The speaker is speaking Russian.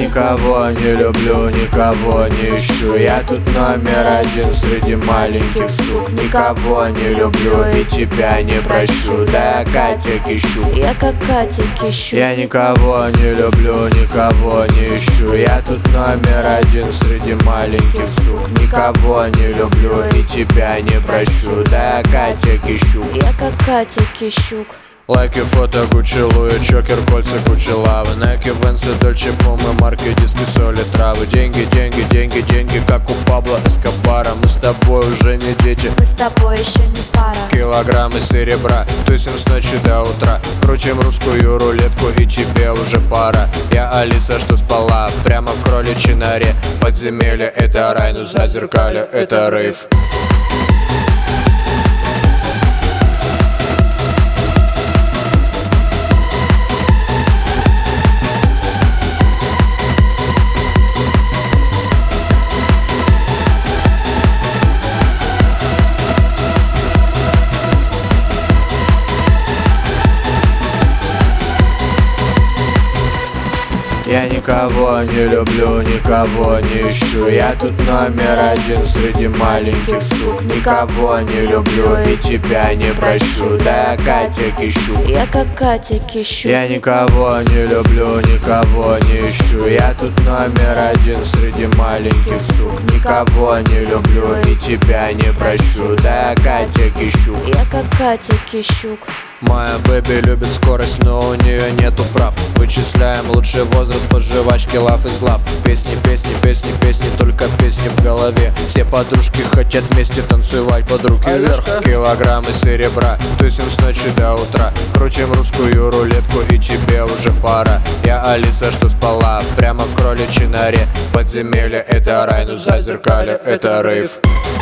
никого не люблю, никого не ищу. Я тут номер один среди маленьких сук. Никого не люблю и тебя не прощу. Да я Катя кищу. Я как Катя кищу. Я никого не люблю, никого не ищу. Я тут номер один среди маленьких сук. Никого не люблю и тебя не прощу. Да я Катя кищу. Я как Катя Кищук. Лайки, фото, Гуччи, Луи, Чокер, кольца, куча лавы. Найки, Венсы, Дольче, Пумы, марки, диски, соли, травы. Деньги, деньги, деньги, деньги, как у Пабло Эскобара. Мы с тобой уже не дети, мы с тобой еще не пара. Килограммы серебра, тусим с ночи до утра. Крутим русскую рулетку и тебе уже пара. Я Алиса, что спала прямо в кроличьей норе. Подземелье — это рай, но зазеркалье — это рейв. Я никого не люблю, никого не ищу. Я тут номер один среди маленьких сук. Никого не люблю и тебя не прощу. Да я Катя кищу. Я как Катя Кищук. Я никого не люблю, никого не ищу. Я тут номер один среди маленьких сук. Никого не люблю и тебя не прощу. Да я Катя кищу. Я как Катя Кищук. Моя бэби любит скорость, но у нее нету прав. Вычисляем лучший возраст по жвачке Love is Love. Песни, песни, песни, песни, только песни в голове. Все подружки хотят вместе танцевать под руки вверх. Килограммы серебра, тусим с ночи до утра. Крутим русскую рулетку и тебе уже пара. Я Алиса, что спала прямо в кроличьей норе. Подземелье — это рай, но зазеркалье — это рейв.